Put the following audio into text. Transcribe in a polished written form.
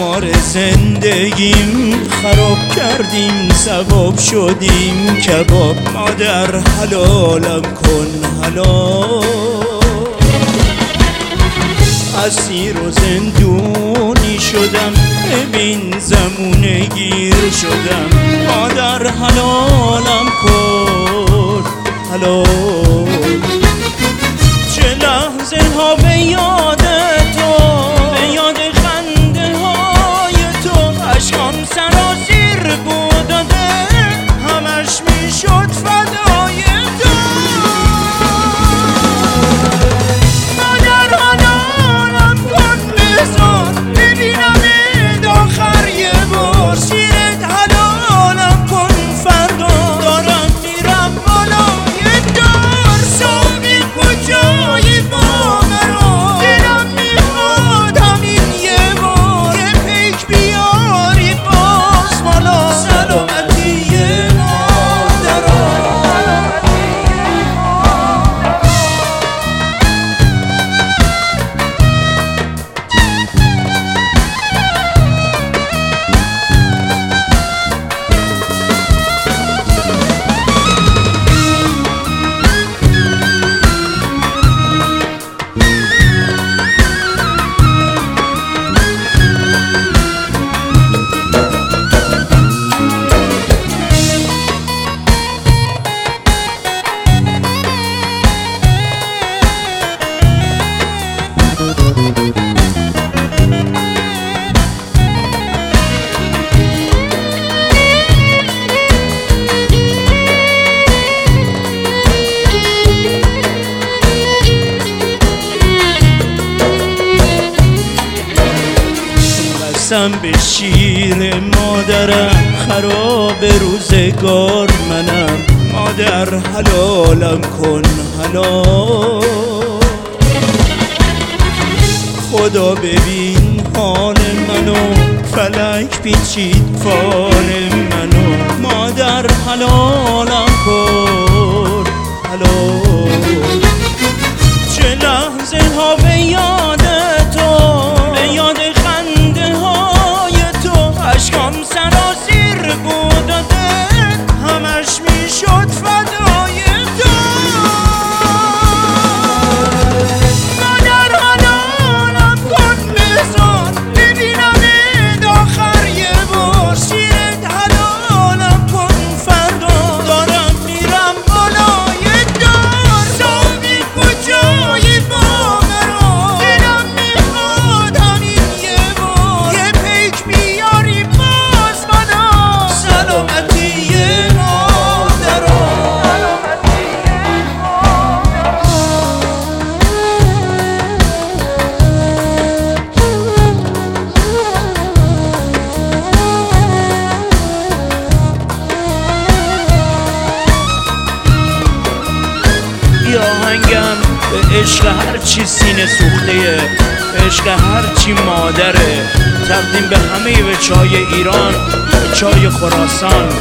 قمار زندگیم خراب کردیم، ثواب شدیم کباب. مادر حلالم کن حلال، اسیر و زندونی شدم، ببین زمونه گیر شدم. مادر حلالم کن حلال، چه لحظه ها به یاد تو، به یاد خنده های تو، عشقام سرازیر بود و همش میشد فدای تو. مادر حلالم کن بذار ببینم آخر یه بار، شیرت حلالم کن فردا، دارم میرم بالای دار. ساقی کجایی با مرا، دلم میخواد همین یه بار، یه پیک بیاری باز بالا. سلامتی مادرم، قسم به شیر مادرم، خراب روزگار منم. مادر حلالم کن حلال، خدا ببین حال منو، فلک پیچید فال منو. مادر حلالم کن حلال، چه لحظه ها به یاد تو، به یاد خنده های تو، عشقام سرازیر بود و همش میشد فدای تو. مادر حلالم کن بذار ببینم آخر یه بار، شیرت حلالم کن فردا، دارم میرم بالای دار. ساقی کجایی با مرا، دلم میخواد همین یه بار، یه پیک بیاری باز بالا. سلامتی مادرم، یا آهنگم به عشق هرچی سینه سوخته، به عشق هرچی مادره، تقدیم به همه بچه‌های ایران، بچه‌های خراسان.